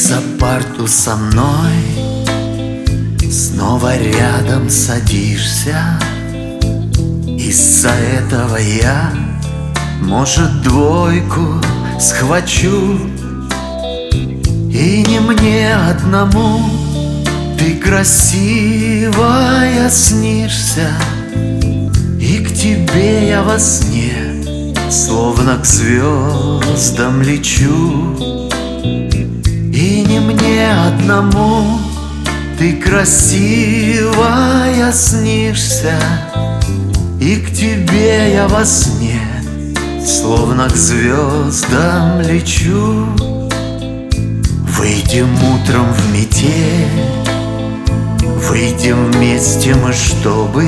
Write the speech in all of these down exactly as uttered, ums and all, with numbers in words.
за парту со мной снова рядом садишься. Из-за этого я, может, двойку схвачу. И не мне одному ты красивая снишься, и к тебе я во сне словно к звездам лечу. И не мне одному ты красивая снишься, и к тебе я во сне словно к звездам лечу. Выйдем утром в метель, выйдем вместе мы, чтобы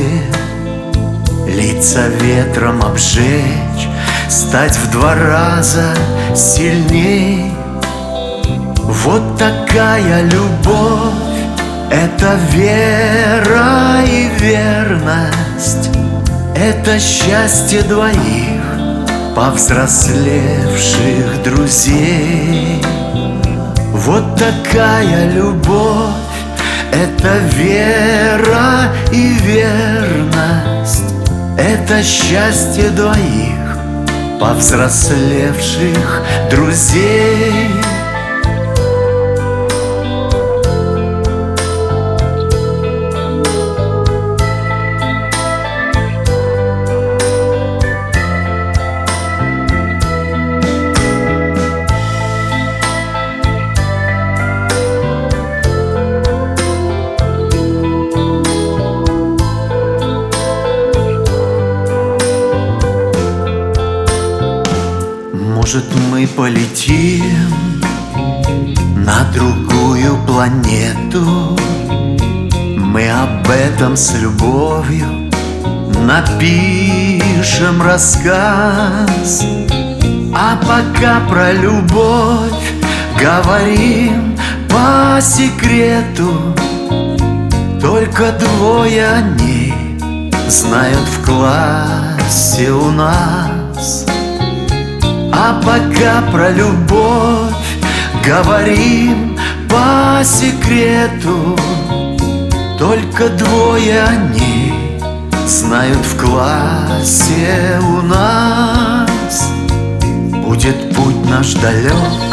лица ветром обжечь, стать в два раза сильней. Вот такая любовь, это вера и верность, это счастье двоих повзрослевших друзей. Вот такая любовь, это вера и верность, это счастье двоих повзрослевших друзей. Может, мы полетим на другую планету, мы об этом с любовью напишем рассказ. А пока про любовь говорим по секрету, только двое о ней знают в классе у нас. А пока про любовь говорим по секрету, только двое о ней знают в классе у нас. Будет путь наш далек,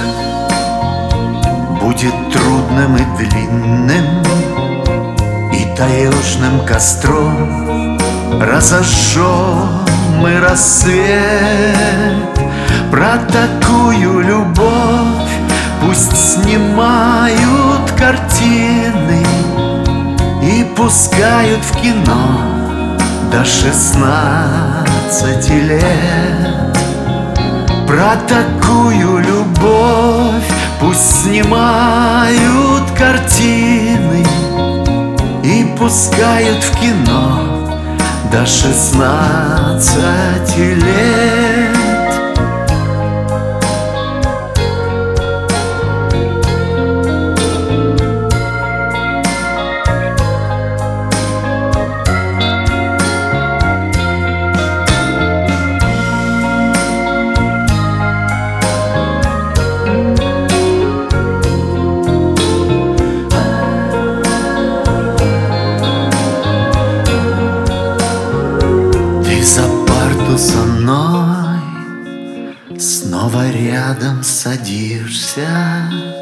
будет трудным и длинным, и таежным костром разожжем мы рассвет. Про такую любовь пусть снимают картины и пускают в кино до шестнадцати лет. Про такую любовь пусть снимают картины и пускают в кино до шестнадцати лет. За парту со мной снова рядом садишься.